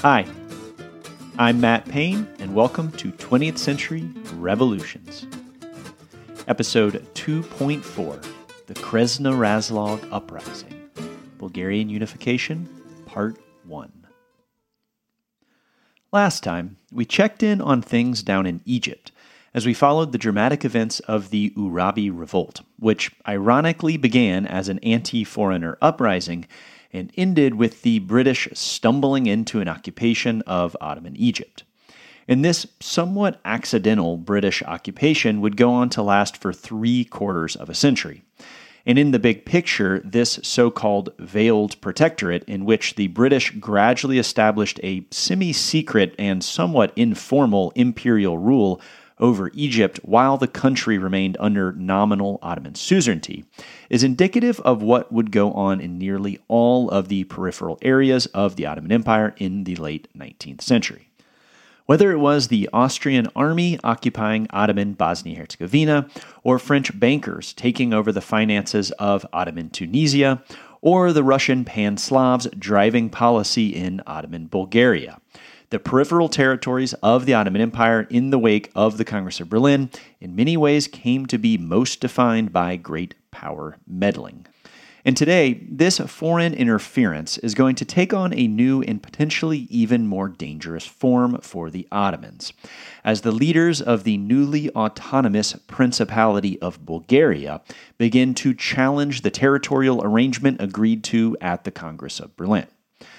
Hi, I'm Matt Payne, and welcome to 20th Century Revolutions. Episode 2.4, The Krasnorazlog Uprising, Bulgarian Unification, Part 1. Last time, we checked in on things down in Egypt, as we followed the dramatic events of the Urabi Revolt, which ironically began as an anti-foreigner uprising and ended with the British stumbling into an occupation of Ottoman Egypt. And this somewhat accidental British occupation would go on to last for 3/4 of a century. And in the big picture, this so-called veiled protectorate, in which the British gradually established a semi-secret and somewhat informal imperial rule over Egypt while the country remained under nominal Ottoman suzerainty, is indicative of what would go on in nearly all of the peripheral areas of the Ottoman Empire in the late 19th century. Whether it was the Austrian army occupying Ottoman Bosnia-Herzegovina, or French bankers taking over the finances of Ottoman Tunisia, or the Russian Pan-Slavs driving policy in Ottoman Bulgaria, the peripheral territories of the Ottoman Empire in the wake of the Congress of Berlin in many ways came to be most defined by great power meddling. And today, this foreign interference is going to take on a new and potentially even more dangerous form for the Ottomans, as the leaders of the newly autonomous Principality of Bulgaria begin to challenge the territorial arrangement agreed to at the Congress of Berlin.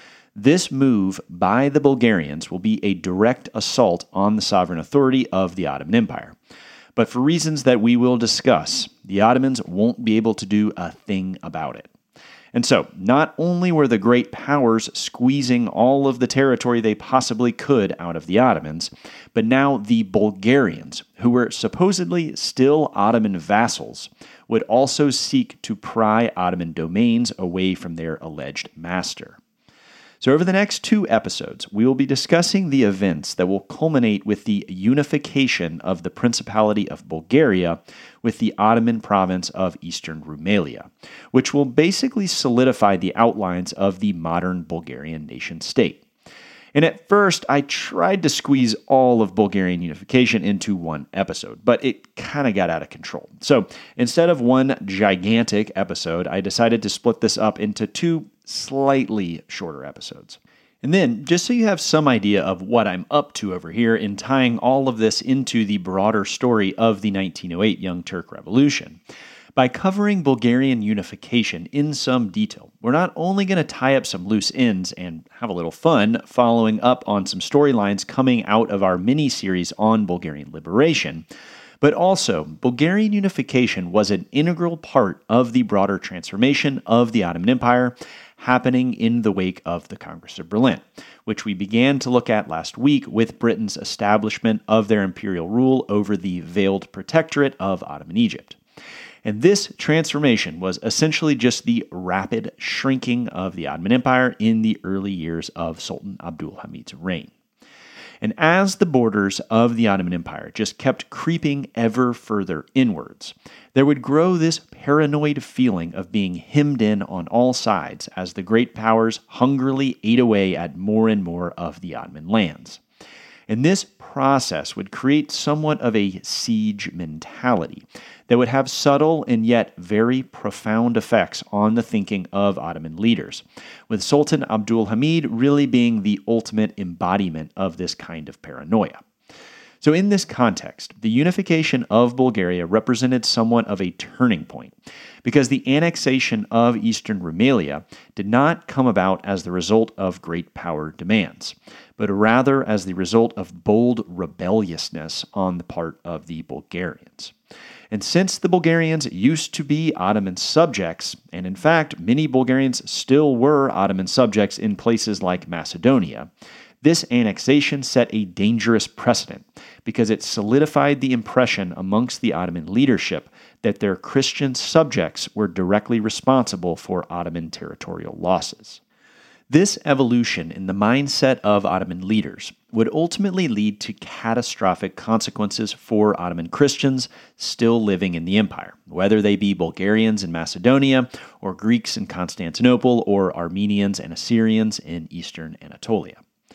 This move by the Bulgarians will be a direct assault on the sovereign authority of the Ottoman Empire. But for reasons that we will discuss, the Ottomans won't be able to do a thing about it. And so, not only were the great powers squeezing all of the territory they possibly could out of the Ottomans, but now the Bulgarians, who were supposedly still Ottoman vassals, would also seek to pry Ottoman domains away from their alleged master. So over the next 2 episodes, we will be discussing the events that will culminate with the unification of the Principality of Bulgaria with the Ottoman province of Eastern Rumelia, which will basically solidify the outlines of the modern Bulgarian nation-state. And at first, I tried to squeeze all of Bulgarian unification into one episode, but it kind of got out of control. So instead of one gigantic episode, I decided to split this up into 2 slightly shorter episodes. And then, just so you have some idea of what I'm up to over here in tying all of this into the broader story of the 1908 Young Turk Revolution, by covering Bulgarian unification in some detail, we're not only going to tie up some loose ends and have a little fun following up on some storylines coming out of our mini-series on Bulgarian liberation, but also Bulgarian unification was an integral part of the broader transformation of the Ottoman Empire happening in the wake of the Congress of Berlin, which we began to look at last week with Britain's establishment of their imperial rule over the veiled protectorate of Ottoman Egypt. And this transformation was essentially just the rapid shrinking of the Ottoman Empire in the early years of Sultan Abdul Hamid's reign. And as the borders of the Ottoman Empire just kept creeping ever further inwards, there would grow this paranoid feeling of being hemmed in on all sides as the great powers hungrily ate away at more and more of the Ottoman lands. And this process would create somewhat of a siege mentality that would have subtle and yet very profound effects on the thinking of Ottoman leaders, with Sultan Abdul Hamid really being the ultimate embodiment of this kind of paranoia. So in this context, the unification of Bulgaria represented somewhat of a turning point, because the annexation of Eastern Rumelia did not come about as the result of great power demands, but rather as the result of bold rebelliousness on the part of the Bulgarians. And since the Bulgarians used to be Ottoman subjects, and in fact many Bulgarians still were Ottoman subjects in places like Macedonia, this annexation set a dangerous precedent because it solidified the impression amongst the Ottoman leadership that their Christian subjects were directly responsible for Ottoman territorial losses. This evolution in the mindset of Ottoman leaders would ultimately lead to catastrophic consequences for Ottoman Christians still living in the empire, whether they be Bulgarians in Macedonia, or Greeks in Constantinople, or Armenians and Assyrians in eastern Anatolia.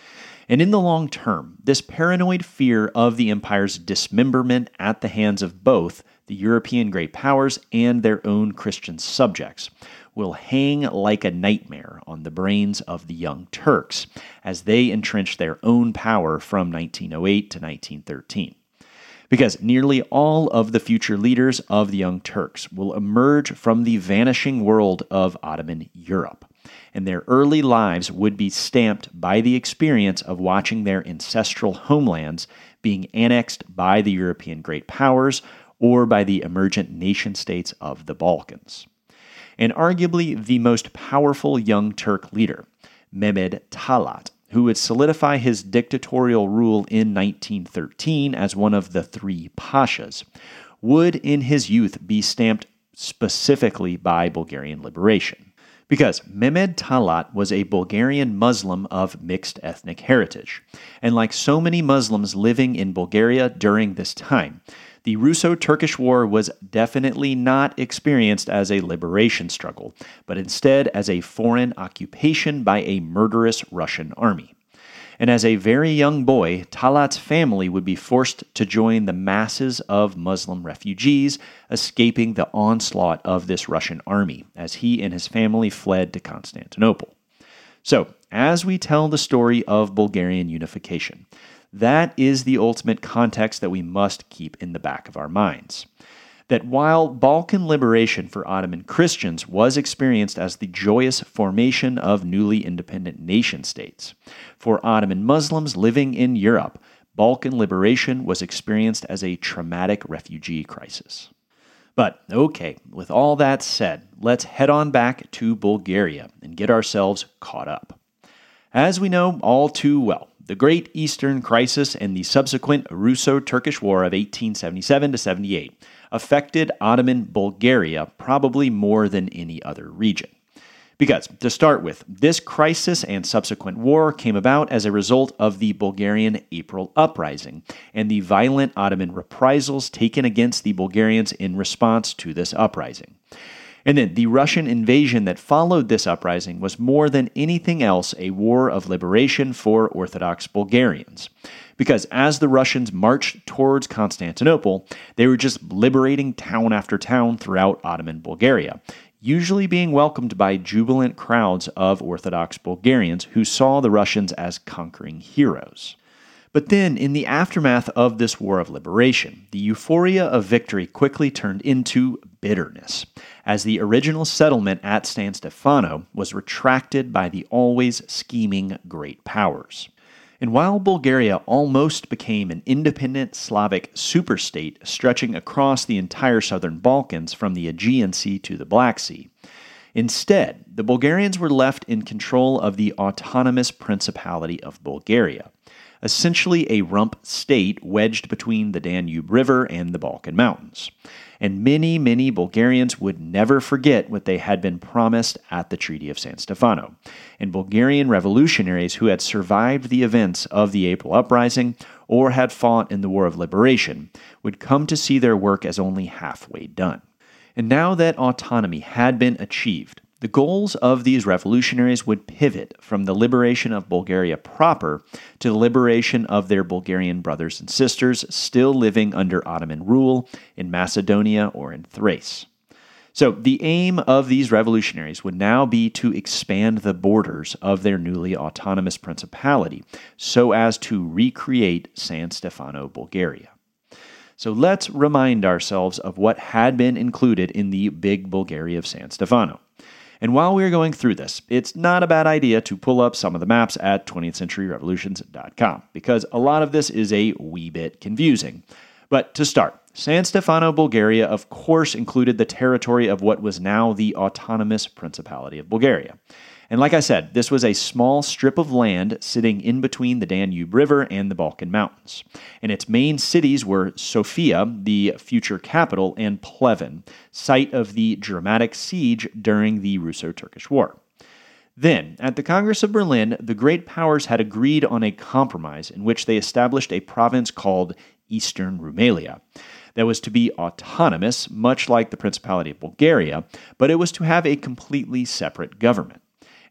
And in the long term, this paranoid fear of the empire's dismemberment at the hands of both the European great powers and their own Christian subjects will hang like a nightmare on the brains of the Young Turks as they entrench their own power from 1908 to 1913. Because nearly all of the future leaders of the Young Turks will emerge from the vanishing world of Ottoman Europe, and their early lives would be stamped by the experience of watching their ancestral homelands being annexed by the European great powers or by the emergent nation-states of the Balkans. And arguably the most powerful Young Turk leader, Mehmed Talat, who would solidify his dictatorial rule in 1913 as one of the three pashas, would in his youth be stamped specifically by Bulgarian liberation. Because Mehmed Talat was a Bulgarian Muslim of mixed ethnic heritage, and like so many Muslims living in Bulgaria during this time, the Russo-Turkish War was definitely not experienced as a liberation struggle, but instead as a foreign occupation by a murderous Russian army. And as a very young boy, Talat's family would be forced to join the masses of Muslim refugees escaping the onslaught of this Russian army as he and his family fled to Constantinople. So, as we tell the story of Bulgarian unification, that is the ultimate context that we must keep in the back of our minds. That while Balkan liberation for Ottoman Christians was experienced as the joyous formation of newly independent nation-states, for Ottoman Muslims living in Europe, Balkan liberation was experienced as a traumatic refugee crisis. But okay, with all that said, let's head on back to Bulgaria and get ourselves caught up. As we know all too well, the Great Eastern Crisis and the subsequent Russo-Turkish War of 1877 to 78 affected Ottoman Bulgaria probably more than any other region. Because, to start with, this crisis and subsequent war came about as a result of the Bulgarian April Uprising and the violent Ottoman reprisals taken against the Bulgarians in response to this uprising. And then the Russian invasion that followed this uprising was more than anything else a war of liberation for Orthodox Bulgarians. Because as the Russians marched towards Constantinople, they were just liberating town after town throughout Ottoman Bulgaria, usually being welcomed by jubilant crowds of Orthodox Bulgarians who saw the Russians as conquering heroes. But then, in the aftermath of this war of liberation, the euphoria of victory quickly turned into bitterness, as the original settlement at San Stefano was retracted by the always scheming great powers. And while Bulgaria almost became an independent Slavic superstate stretching across the entire southern Balkans from the Aegean Sea to the Black Sea, instead, the Bulgarians were left in control of the autonomous Principality of Bulgaria, essentially a rump state wedged between the Danube River and the Balkan Mountains. And many, many Bulgarians would never forget what they had been promised at the Treaty of San Stefano. And Bulgarian revolutionaries who had survived the events of the April Uprising or had fought in the War of Liberation would come to see their work as only halfway done. And now that autonomy had been achieved, the goals of these revolutionaries would pivot from the liberation of Bulgaria proper to the liberation of their Bulgarian brothers and sisters still living under Ottoman rule in Macedonia or in Thrace. So the aim of these revolutionaries would now be to expand the borders of their newly autonomous principality so as to recreate San Stefano, Bulgaria. So let's remind ourselves of what had been included in the Big Bulgaria of San Stefano. And while we are going through this, it's not a bad idea to pull up some of the maps at 20thCenturyRevolutions.com, because a lot of this is a wee bit confusing. But to start, San Stefano, Bulgaria, of course, included the territory of what was now the autonomous Principality of Bulgaria. And like I said, this was a small strip of land sitting in between the Danube River and the Balkan Mountains. And its main cities were Sofia, the future capital, and Pleven, site of the dramatic siege during the Russo-Turkish War. Then, at the Congress of Berlin, the great powers had agreed on a compromise in which they established a province called Eastern Rumelia that was to be autonomous, much like the Principality of Bulgaria, but it was to have a completely separate government.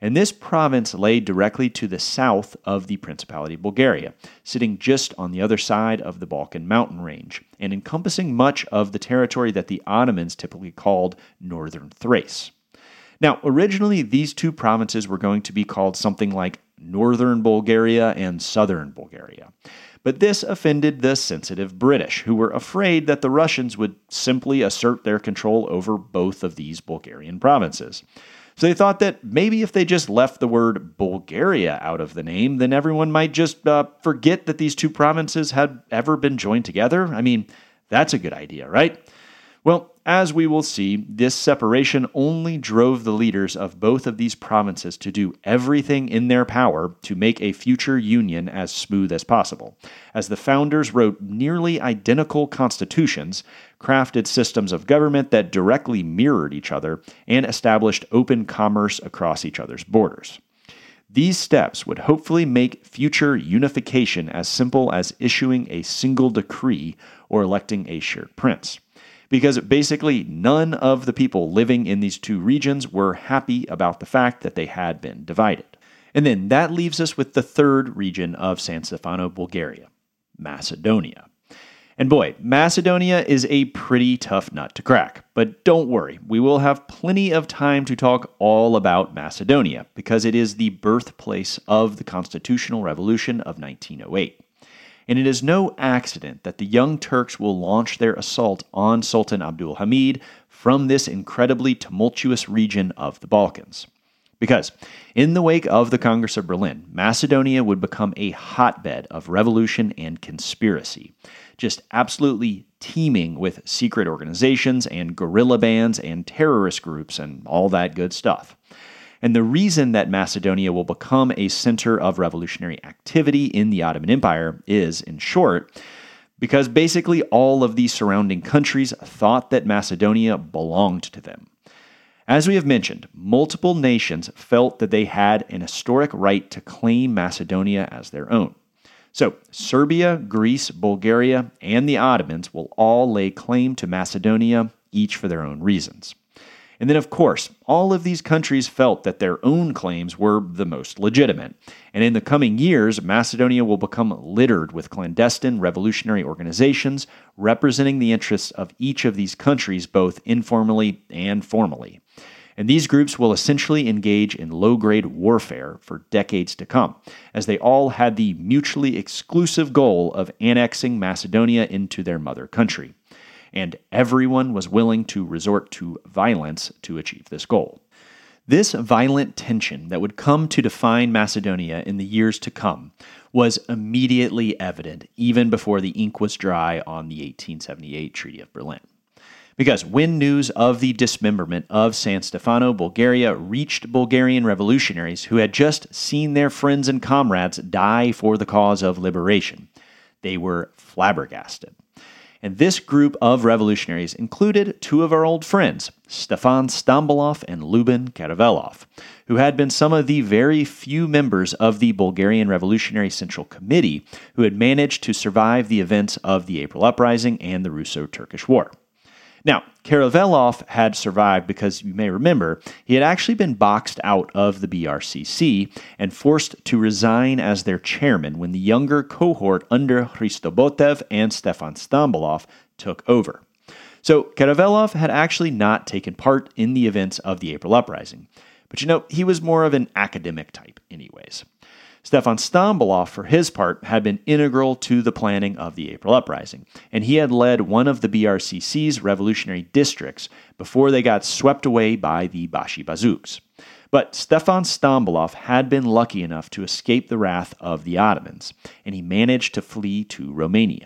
And this province lay directly to the south of the Principality of Bulgaria, sitting just on the other side of the Balkan mountain range, and encompassing much of the territory that the Ottomans typically called Northern Thrace. Now, originally, these two provinces were going to be called something like Northern Bulgaria and Southern Bulgaria. But this offended the sensitive British, who were afraid that the Russians would simply assert their control over both of these Bulgarian provinces. So they thought that maybe if they just left the word Bulgaria out of the name, then everyone might just forget that these two provinces had ever been joined together. I mean, that's a good idea, right? Well, as we will see, this separation only drove the leaders of both of these provinces to do everything in their power to make a future union as smooth as possible, as the founders wrote nearly identical constitutions, crafted systems of government that directly mirrored each other, and established open commerce across each other's borders. These steps would hopefully make future unification as simple as issuing a single decree or electing a shared prince. Because basically none of the people living in these two regions were happy about the fact that they had been divided. And then that leaves us with the third region of San Stefano, Bulgaria, Macedonia. And boy, Macedonia is a pretty tough nut to crack. But don't worry, we will have plenty of time to talk all about Macedonia, because it is the birthplace of the Constitutional Revolution of 1908. And it is no accident that the Young Turks will launch their assault on Sultan Abdul Hamid from this incredibly tumultuous region of the Balkans. Because in the wake of the Congress of Berlin, Macedonia would become a hotbed of revolution and conspiracy, just absolutely teeming with secret organizations and guerrilla bands and terrorist groups and all that good stuff. And the reason that Macedonia will become a center of revolutionary activity in the Ottoman Empire is, in short, because basically all of these surrounding countries thought that Macedonia belonged to them. As we have mentioned, multiple nations felt that they had an historic right to claim Macedonia as their own. So, Serbia, Greece, Bulgaria, and the Ottomans will all lay claim to Macedonia, each for their own reasons. And then, of course, all of these countries felt that their own claims were the most legitimate. And in the coming years, Macedonia will become littered with clandestine revolutionary organizations representing the interests of each of these countries, both informally and formally. And these groups will essentially engage in low-grade warfare for decades to come, as they all had the mutually exclusive goal of annexing Macedonia into their mother country. And everyone was willing to resort to violence to achieve this goal. This violent tension that would come to define Macedonia in the years to come was immediately evident even before the ink was dry on the 1878 Treaty of Berlin. Because when news of the dismemberment of San Stefano, Bulgaria, reached Bulgarian revolutionaries who had just seen their friends and comrades die for the cause of liberation, they were flabbergasted. And this group of revolutionaries included two of our old friends, Stefan Stambolov and Lubin Karavelov, who had been some of the very few members of the Bulgarian Revolutionary Central Committee who had managed to survive the events of the April Uprising and the Russo-Turkish War. Now, Karavelov had survived because, you may remember, he had actually been boxed out of the BRCC and forced to resign as their chairman when the younger cohort under Hristo Botev and Stefan Stambolov took over. So Karavelov had actually not taken part in the events of the April Uprising. But he was more of an academic type anyways. Stefan Stambolov, for his part, had been integral to the planning of the April Uprising, and he had led one of the BRCC's revolutionary districts before they got swept away by the Bashi Bazouks. But Stefan Stambolov had been lucky enough to escape the wrath of the Ottomans, and he managed to flee to Romania.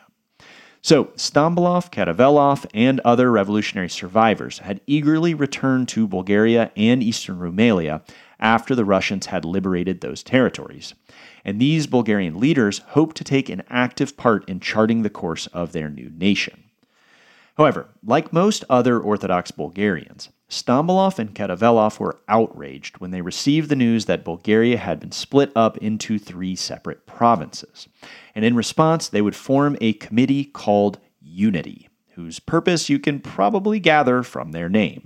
So Stambolov, Karavelov, and other revolutionary survivors had eagerly returned to Bulgaria and eastern Rumelia after the Russians had liberated those territories. And these Bulgarian leaders hoped to take an active part in charting the course of their new nation. However, like most other Orthodox Bulgarians, Stambolov and Karavelov were outraged when they received the news that Bulgaria had been split up into 3 separate provinces. And in response, they would form a committee called Unity, whose purpose you can probably gather from their name.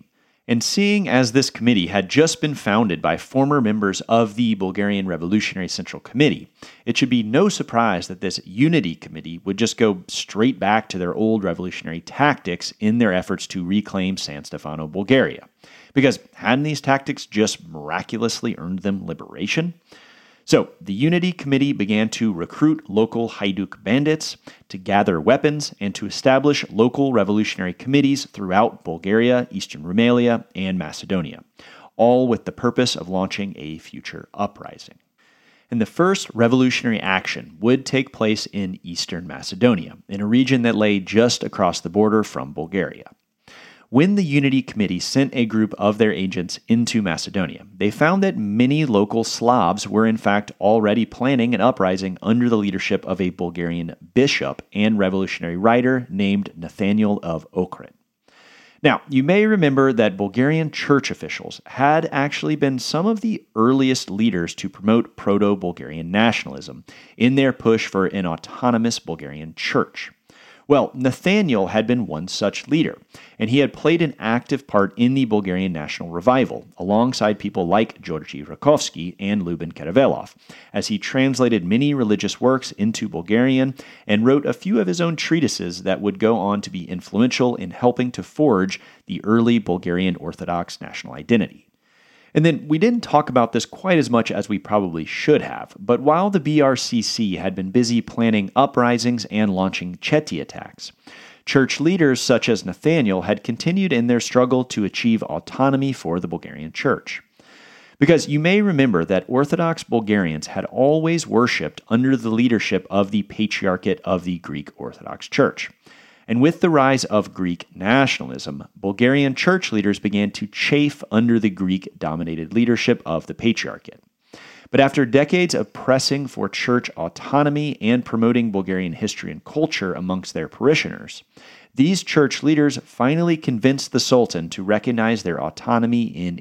And seeing as this committee had just been founded by former members of the Bulgarian Revolutionary Central Committee, it should be no surprise that this Unity Committee would just go straight back to their old revolutionary tactics in their efforts to reclaim San Stefano, Bulgaria. Because hadn't these tactics just miraculously earned them liberation? So, the Unity Committee began to recruit local Hajduk bandits, to gather weapons, and to establish local revolutionary committees throughout Bulgaria, Eastern Rumelia, and Macedonia, all with the purpose of launching a future uprising. And the first revolutionary action would take place in Eastern Macedonia, in a region that lay just across the border from Bulgaria. When the Unity Committee sent a group of their agents into Macedonia, they found that many local Slavs were in fact already planning an uprising under the leadership of a Bulgarian bishop and revolutionary writer named Nathaniel of Ohrid. Now, you may remember that Bulgarian church officials had actually been some of the earliest leaders to promote proto-Bulgarian nationalism in their push for an autonomous Bulgarian church. Well, Nathaniel had been one such leader, and he had played an active part in the Bulgarian national revival, alongside people like Georgy Rakovsky and Lyuben Karavelov, as he translated many religious works into Bulgarian and wrote a few of his own treatises that would go on to be influential in helping to forge the early Bulgarian Orthodox national identity. And then we didn't talk about this quite as much as we probably should have, but while the BRCC had been busy planning uprisings and launching Cheti attacks, church leaders such as Nathaniel had continued in their struggle to achieve autonomy for the Bulgarian church. Because you may remember that Orthodox Bulgarians had always worshipped under the leadership of the Patriarchate of the Greek Orthodox Church. And with the rise of Greek nationalism, Bulgarian church leaders began to chafe under the Greek-dominated leadership of the Patriarchate. But after decades of pressing for church autonomy and promoting Bulgarian history and culture amongst their parishioners, these church leaders finally convinced the Sultan to recognize their autonomy in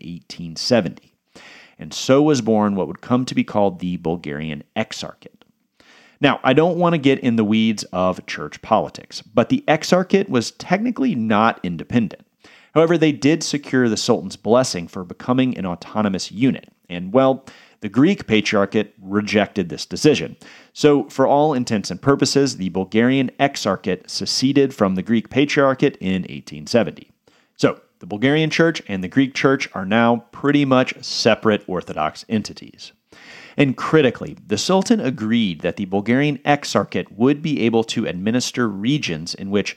1870. And so was born what would come to be called the Bulgarian Exarchate. Now, I don't want to get in the weeds of church politics, but the Exarchate was technically not independent. However, they did secure the Sultan's blessing for becoming an autonomous unit, and, well, the Greek Patriarchate rejected this decision. So, for all intents and purposes, the Bulgarian Exarchate seceded from the Greek Patriarchate in 1870. So, the Bulgarian Church and the Greek Church are now pretty much separate Orthodox entities. And critically, the Sultan agreed that the Bulgarian Exarchate would be able to administer regions in which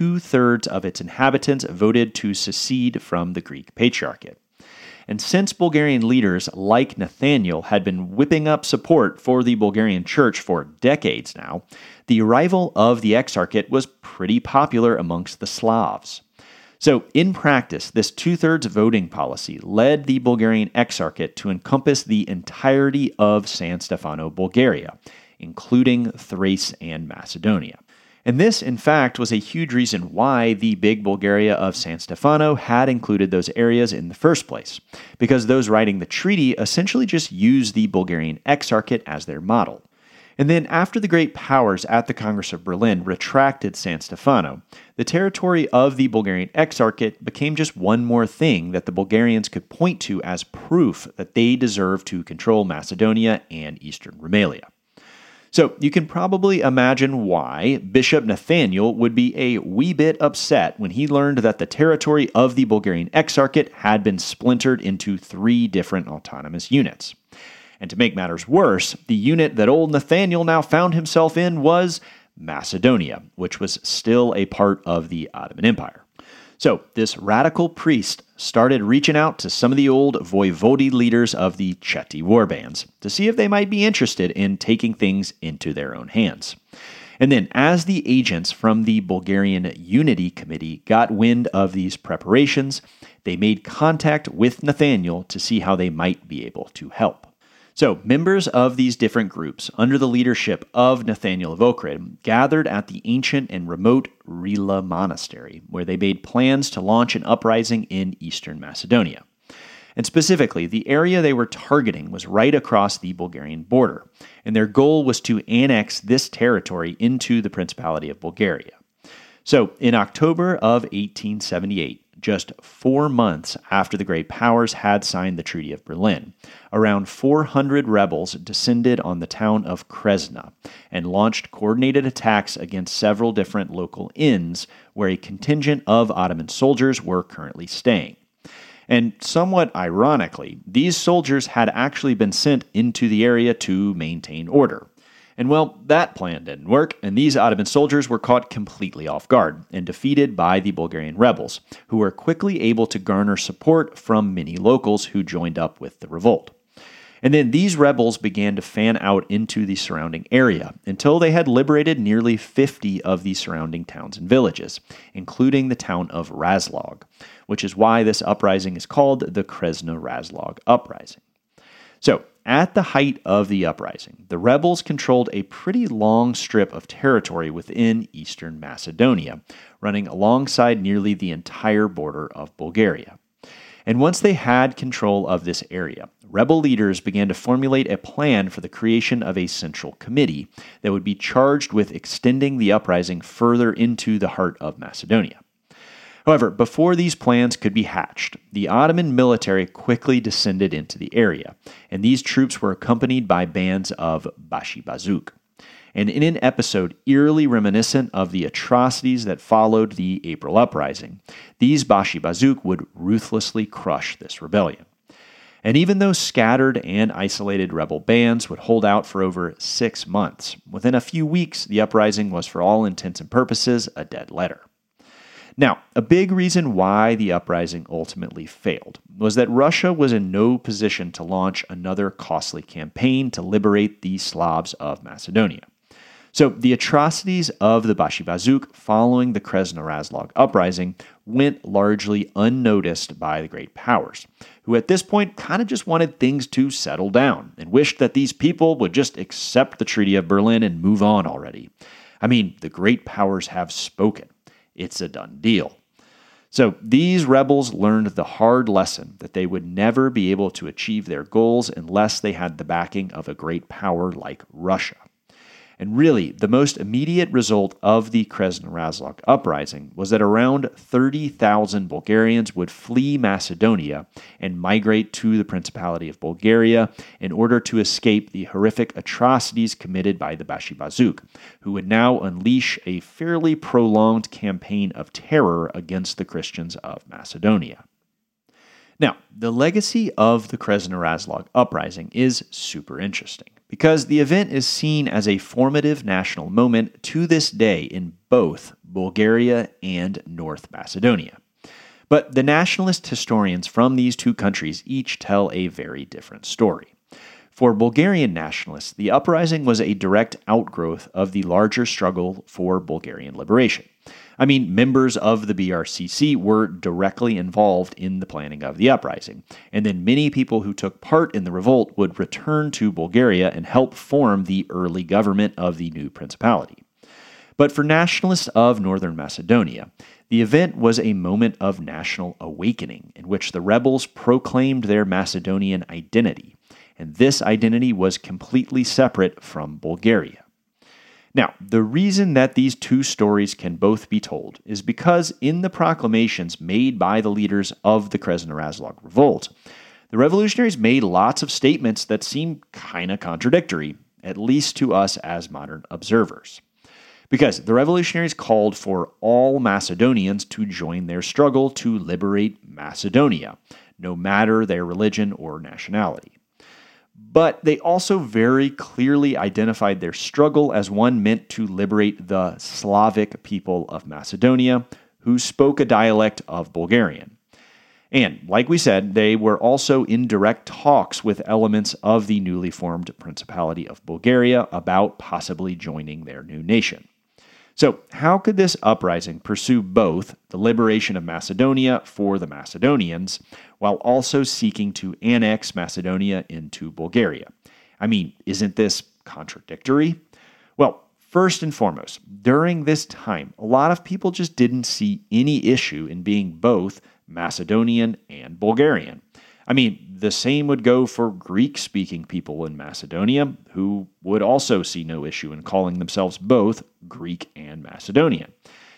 2/3 of its inhabitants voted to secede from the Greek Patriarchate. And since Bulgarian leaders like Nathaniel had been whipping up support for the Bulgarian Church for decades now, the arrival of the Exarchate was pretty popular amongst the Slavs. So, in practice, this 2/3 voting policy led the Bulgarian Exarchate to encompass the entirety of San Stefano, Bulgaria, including Thrace and Macedonia. And this, in fact, was a huge reason why the Big Bulgaria of San Stefano had included those areas in the first place, because those writing the treaty essentially just used the Bulgarian Exarchate as their model. And then after the great powers at the Congress of Berlin retracted San Stefano, the territory of the Bulgarian Exarchate became just one more thing that the Bulgarians could point to as proof that they deserved to control Macedonia and Eastern Rumelia. So you can probably imagine why Bishop Nathaniel would be a wee bit upset when he learned that the territory of the Bulgarian Exarchate had been splintered into 3 different autonomous units. And to make matters worse, the unit that old Nathaniel now found himself in was Macedonia, which was still a part of the Ottoman Empire. So this radical priest started reaching out to some of the old voivode leaders of the Cheti warbands to see if they might be interested in taking things into their own hands. And then, as the agents from the Bulgarian Unity Committee got wind of these preparations, they made contact with Nathaniel to see how they might be able to help. So, members of these different groups, under the leadership of Nathaniel of Ohrid, gathered at the ancient and remote Rila Monastery, where they made plans to launch an uprising in eastern Macedonia. And specifically, the area they were targeting was right across the Bulgarian border, and their goal was to annex this territory into the Principality of Bulgaria. So, in October of 1878, just 4 months after the great powers had signed the Treaty of Berlin, around 400 rebels descended on the town of Kresna and launched coordinated attacks against several different local inns where a contingent of Ottoman soldiers were currently staying. And somewhat ironically, these soldiers had actually been sent into the area to maintain order. And well, that plan didn't work, and these Ottoman soldiers were caught completely off guard and defeated by the Bulgarian rebels, who were quickly able to garner support from many locals who joined up with the revolt. And then these rebels began to fan out into the surrounding area until they had liberated nearly 50 of the surrounding towns and villages, including the town of Razlog, which is why this uprising is called the Kresna-Razlog Uprising. So, at the height of the uprising, the rebels controlled a pretty long strip of territory within eastern Macedonia, running alongside nearly the entire border of Bulgaria. And once they had control of this area, rebel leaders began to formulate a plan for the creation of a central committee that would be charged with extending the uprising further into the heart of Macedonia. However, before these plans could be hatched, the Ottoman military quickly descended into the area, and these troops were accompanied by bands of Bashibazuk. And in an episode eerily reminiscent of the atrocities that followed the April Uprising, these Bashibazuk would ruthlessly crush this rebellion. And even though scattered and isolated rebel bands would hold out for over 6 months, within a few weeks the uprising was for all intents and purposes a dead letter. Now, a big reason why the uprising ultimately failed was that Russia was in no position to launch another costly campaign to liberate the Slavs of Macedonia. So the atrocities of the Bashibazuk following the Kresna-Razlog uprising went largely unnoticed by the great powers, who at this point kind of just wanted things to settle down and wished that these people would just accept the Treaty of Berlin and move on already. I mean, the great powers have spoken. It's a done deal. So these rebels learned the hard lesson that they would never be able to achieve their goals unless they had the backing of a great power like Russia. And really, the most immediate result of the Kresna-Razlog uprising was that around 30,000 Bulgarians would flee Macedonia and migrate to the Principality of Bulgaria in order to escape the horrific atrocities committed by the Bashibazuk, who would now unleash a fairly prolonged campaign of terror against the Christians of Macedonia. Now, the legacy of the Kresna-Razlog uprising is super interesting, because the event is seen as a formative national moment to this day in both Bulgaria and North Macedonia. But the nationalist historians from these two countries each tell a very different story. For Bulgarian nationalists, the uprising was a direct outgrowth of the larger struggle for Bulgarian liberation. I mean, members of the BRCC were directly involved in the planning of the uprising, and then many people who took part in the revolt would return to Bulgaria and help form the early government of the new principality. But for nationalists of Northern Macedonia, the event was a moment of national awakening in which the rebels proclaimed their Macedonian identity, and this identity was completely separate from Bulgaria. Now, the reason that these two stories can both be told is because in the proclamations made by the leaders of the Kresna-Razlog revolt, the revolutionaries made lots of statements that seem kind of contradictory, at least to us as modern observers. Because the revolutionaries called for all Macedonians to join their struggle to liberate Macedonia, no matter their religion or nationality. But they also very clearly identified their struggle as one meant to liberate the Slavic people of Macedonia, who spoke a dialect of Bulgarian. And, like we said, they were also in direct talks with elements of the newly formed Principality of Bulgaria about possibly joining their new nation. So, how could this uprising pursue both the liberation of Macedonia for the Macedonians, while also seeking to annex Macedonia into Bulgaria? I mean, isn't this contradictory? Well, first and foremost, during this time, a lot of people just didn't see any issue in being both Macedonian and Bulgarian. I mean, the same would go for Greek-speaking people in Macedonia, who would also see no issue in calling themselves both Greek and Macedonian.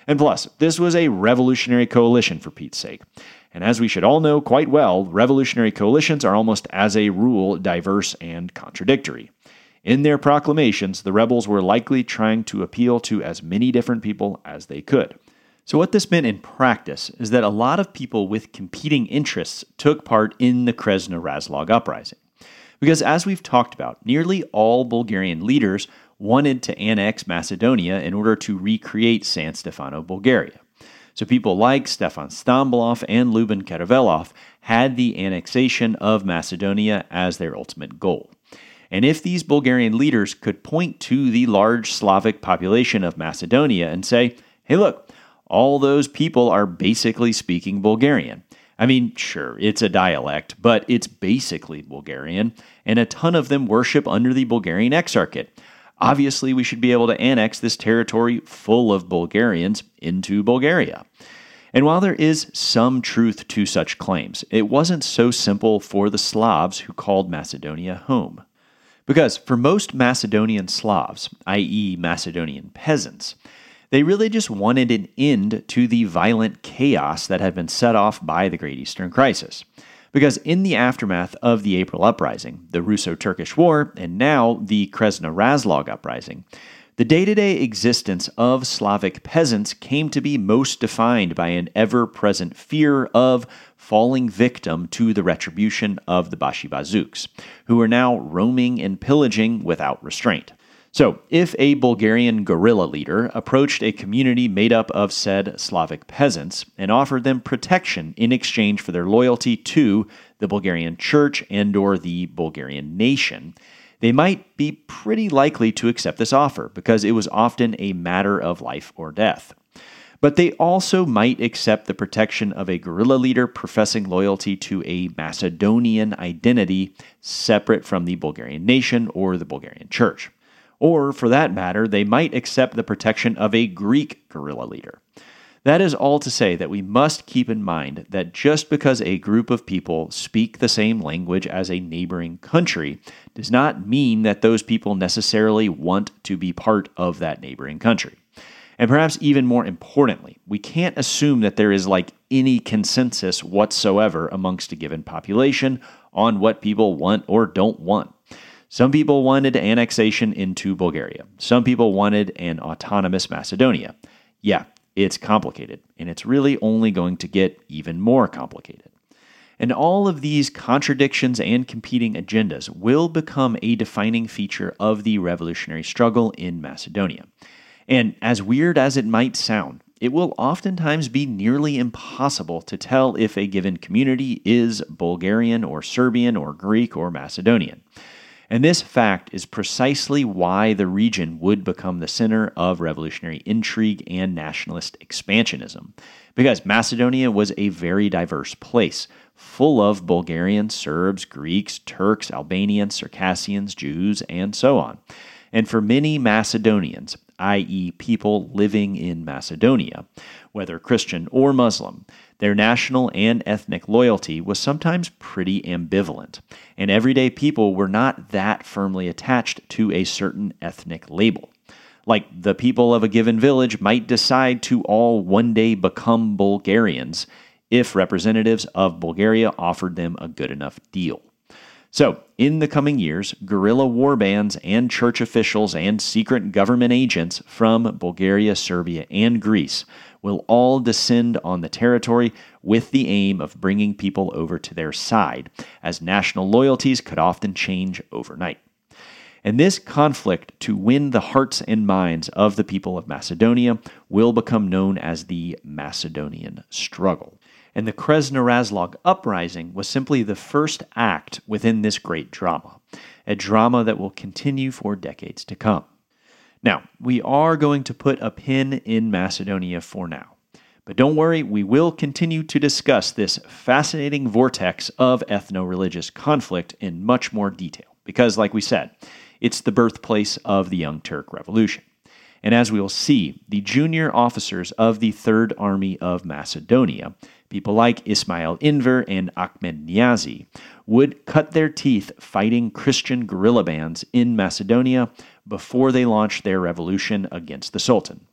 And plus, this was a revolutionary coalition for Pete's sake. And as we should all know quite well, revolutionary coalitions are almost as a rule diverse and contradictory. In their proclamations, the rebels were likely trying to appeal to as many different people as they could. So what this meant in practice is that a lot of people with competing interests took part in the Krasno-Razlog uprising. Because as we've talked about, nearly all Bulgarian leaders wanted to annex Macedonia in order to recreate San Stefano, Bulgaria. So people like Stefan Stambolov and Lyuben Karavelov had the annexation of Macedonia as their ultimate goal. And if these Bulgarian leaders could point to the large Slavic population of Macedonia and say, hey look, all those people are basically speaking Bulgarian. I mean, sure, it's a dialect, but it's basically Bulgarian, and a ton of them worship under the Bulgarian Exarchate. Obviously, we should be able to annex this territory full of Bulgarians into Bulgaria. And while there is some truth to such claims, it wasn't so simple for the Slavs who called Macedonia home. Because for most Macedonian Slavs, i.e. Macedonian peasants, they really just wanted an end to the violent chaos that had been set off by the Great Eastern Crisis. Because in the aftermath of the April Uprising, the Russo-Turkish War, and now the Krasno-Razlog Uprising, the day-to-day existence of Slavic peasants came to be most defined by an ever-present fear of falling victim to the retribution of the Bashi-Bazouks, who were now roaming and pillaging without restraint. So, if a Bulgarian guerrilla leader approached a community made up of said Slavic peasants and offered them protection in exchange for their loyalty to the Bulgarian church and/or the Bulgarian nation, they might be pretty likely to accept this offer because it was often a matter of life or death. But they also might accept the protection of a guerrilla leader professing loyalty to a Macedonian identity separate from the Bulgarian nation or the Bulgarian church. Or, for that matter, they might accept the protection of a Greek guerrilla leader. That is all to say that we must keep in mind that just because a group of people speak the same language as a neighboring country does not mean that those people necessarily want to be part of that neighboring country. And perhaps even more importantly, we can't assume that there is any consensus whatsoever amongst a given population on what people want or don't want. Some people wanted annexation into Bulgaria. Some people wanted an autonomous Macedonia. Yeah, it's complicated, and it's really only going to get even more complicated. And all of these contradictions and competing agendas will become a defining feature of the revolutionary struggle in Macedonia. And as weird as it might sound, it will oftentimes be nearly impossible to tell if a given community is Bulgarian or Serbian or Greek or Macedonian. And this fact is precisely why the region would become the center of revolutionary intrigue and nationalist expansionism, because Macedonia was a very diverse place, full of Bulgarians, Serbs, Greeks, Turks, Albanians, Circassians, Jews, and so on. And for many Macedonians, i.e. people living in Macedonia, whether Christian or Muslim, their national and ethnic loyalty was sometimes pretty ambivalent, and everyday people were not that firmly attached to a certain ethnic label. Like the people of a given village might decide to all one day become Bulgarians if representatives of Bulgaria offered them a good enough deal. So, in the coming years, guerrilla war bands and church officials and secret government agents from Bulgaria, Serbia, and Greece will all descend on the territory with the aim of bringing people over to their side, as national loyalties could often change overnight. And this conflict to win the hearts and minds of the people of Macedonia will become known as the Macedonian Struggle. And the Krasno-Razlog uprising was simply the first act within this great drama, a drama that will continue for decades to come. Now, we are going to put a pin in Macedonia for now. But don't worry, we will continue to discuss this fascinating vortex of ethno-religious conflict in much more detail, because, like we said, it's the birthplace of the Young Turk Revolution. And as we will see, the junior officers of the Third Army of Macedonia, people like Ismail Enver and Ahmed Niazi, would cut their teeth fighting Christian guerrilla bands in Macedonia before they launched their revolution against the Sultan.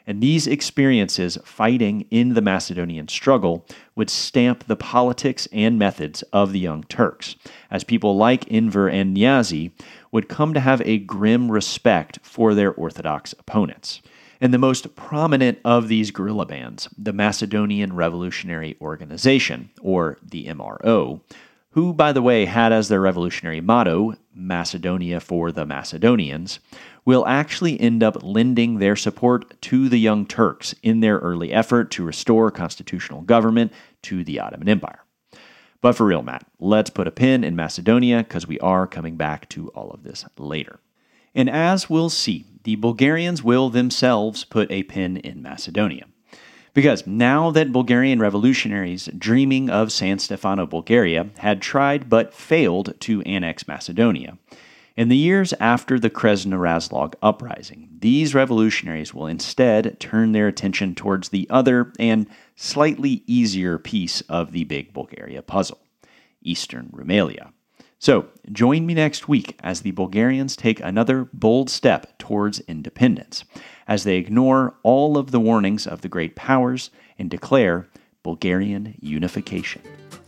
And these experiences fighting in the Macedonian struggle would stamp the politics and methods of the Young Turks, as people like Enver and Niazi would come to have a grim respect for their Orthodox opponents. And the most prominent of these guerrilla bands, the Macedonian Revolutionary Organization, or the MRO, who, by the way, had as their revolutionary motto, Macedonia for the Macedonians, will actually end up lending their support to the Young Turks in their early effort to restore constitutional government to the Ottoman Empire. But for real, Matt, let's put a pin in Macedonia because we are coming back to all of this later. And as we'll see, the Bulgarians will themselves put a pin in Macedonia. Because now that Bulgarian revolutionaries dreaming of San Stefano, Bulgaria, had tried but failed to annex Macedonia, in the years after the Krasnorazlog uprising, these revolutionaries will instead turn their attention towards the other and slightly easier piece of the big Bulgaria puzzle, Eastern Rumelia. So, join me next week as the Bulgarians take another bold step towards independence, as they ignore all of the warnings of the great powers and declare Bulgarian unification.